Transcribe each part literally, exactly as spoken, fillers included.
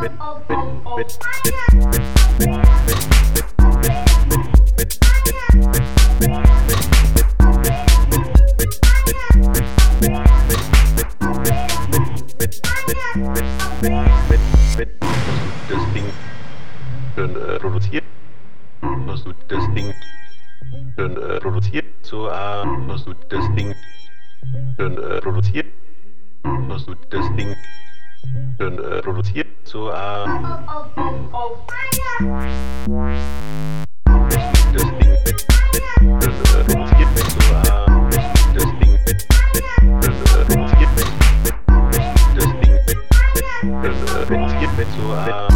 Das Ding schön äh, produziert, hast du das Ding schön äh, produziert, so äh, hast du das Ding schön äh, produziert, hast du das Ding schön äh, produziert, so äh, das Ding schön äh, produziert, so äh, das Ding schön äh, produziert, das Ding schön äh, produziert, so äh,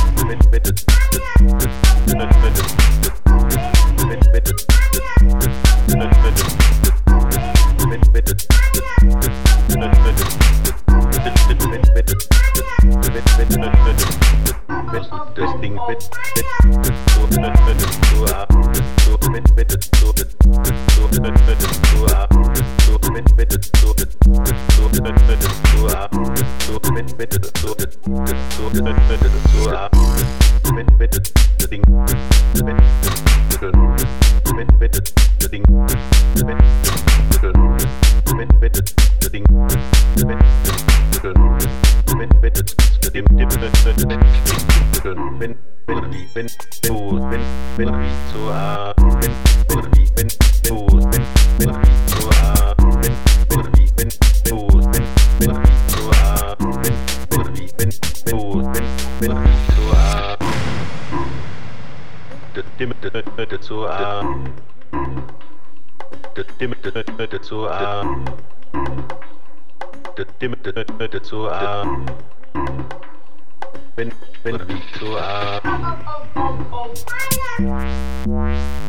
das Ding mit so so ab so mit mit so so mit mit so ab so mit mit so so mit mit so ab so mit mit so so mit mit so ab mit mit Ding mit schön mit mit Ding mit schön mit mit Ding mit schön mit mit dem dem mit schön wenn wenn wie wenn du wenn wenn wie so ah wenn wenn wie wenn du wenn wenn wie so ah wenn wenn wie wenn du wenn wenn wie so ah wenn wenn wie wenn du wenn wenn wie so ah das dem das so ah das dem das so ah das dem das so ah wenn wenn wie so ah